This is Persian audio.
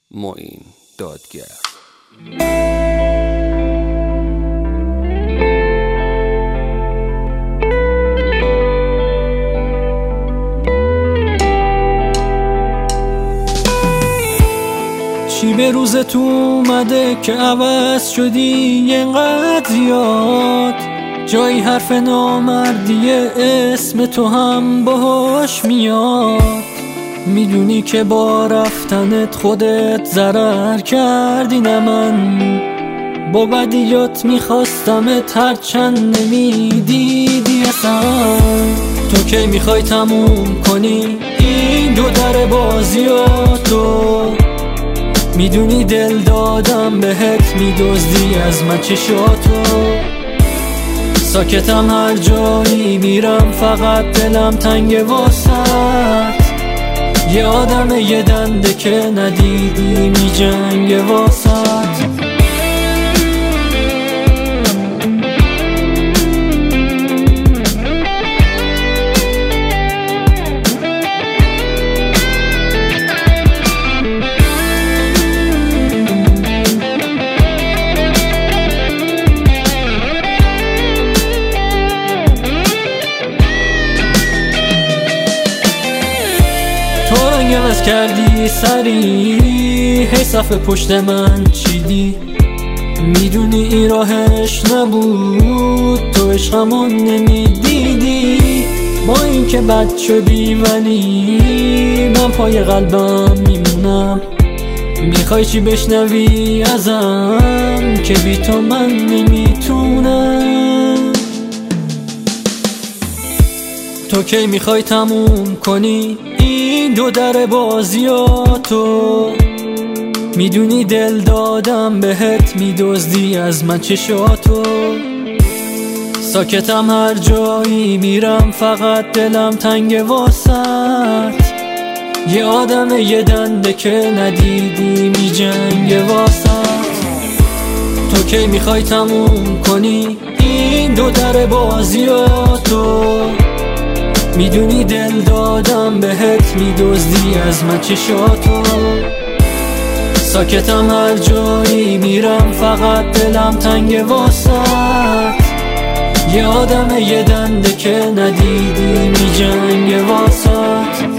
معین دادگر. چی به روزت اومده که عوض شدی اینقدر زیاد؟ جایی حرف نامردیه اسم تو هم باهاش میاد. میدونی که با رفتنت خودت ضرر کردی، نه من با بدیات میخواستمت هرچند نمیدیدی اصلا. تو کی میخوای تموم کنی این دو در بازیاتو؟ میدونی دل دادم بهت، میدزدی از من چشاتو. ساکتم هر جایی میرم، فقط دلم تنگ واسط. یه آدم یه دنده که ندیدی می جنگ واسط. تو رنگ عوض کردی سری، هی صفحه پشت من چیدی. میدونی این راهش نبود، تو عشقمو نمیدیدی. با این که بد شدی ولی من پای قلبم میمونم. میخوای چی بشنوی ازم که بی تو من نمیتونم؟ تو کی میخوای تموم کنی این دو در بازیاتو؟ میدونی دل دادم بهت، میدزدی از من چشاتو. ساکتم هر جایی میرم، فقط دلم تنگ واسط. یه آدم یه دنده که ندیدی می جنگ واسط. تو کی میخوای تموم کنی این دو در بازیاتو؟ میدونی دل دادم بهت، میدزدی از من چشاتو. ساکتم هر جایی میرم، فقط دلم تنگ واسط. یه آدم یه دنده که ندیدی می جنگ واسط.